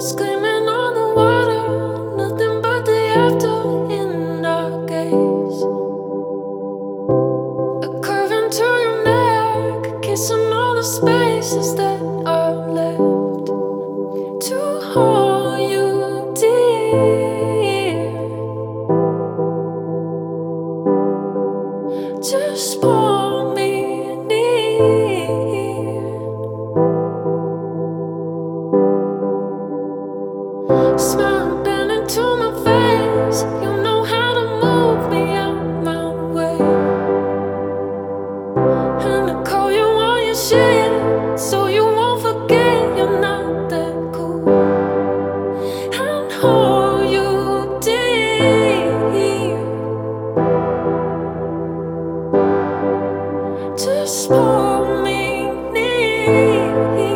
Screaming on the water, nothing but the after in our gaze. A curve into your neck, kissing all the spaces that are left to hold you dear. Just pull me near. Smile bend into my face. You know how to move me out my way. And I call you on your shit, so you won't forget you're not that cool. And hold you dear. Just pull me near.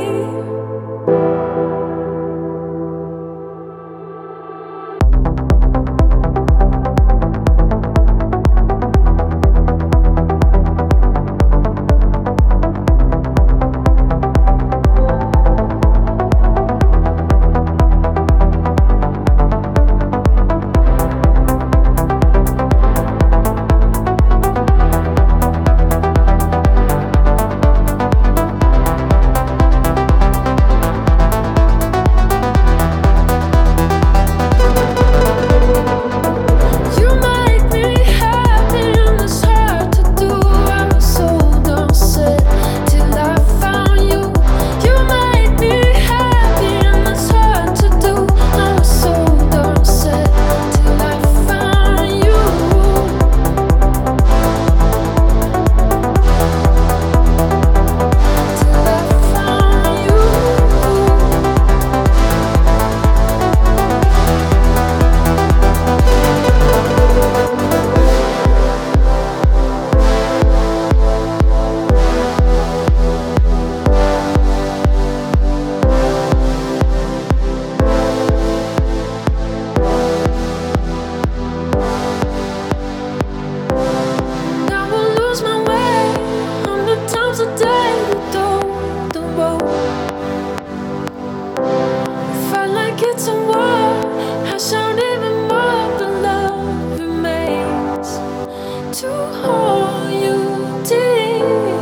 It's a war, I shout even more, the love remains to hold you dear.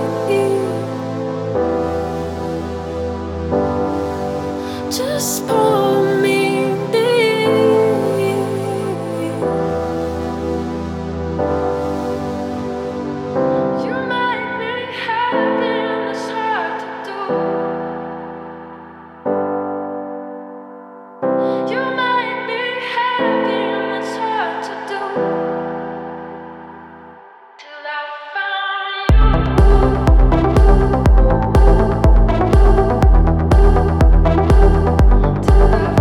Just pull me near. You make me happy and it's hard to do. You make me happy and it's hard to do. Till I find you. Till I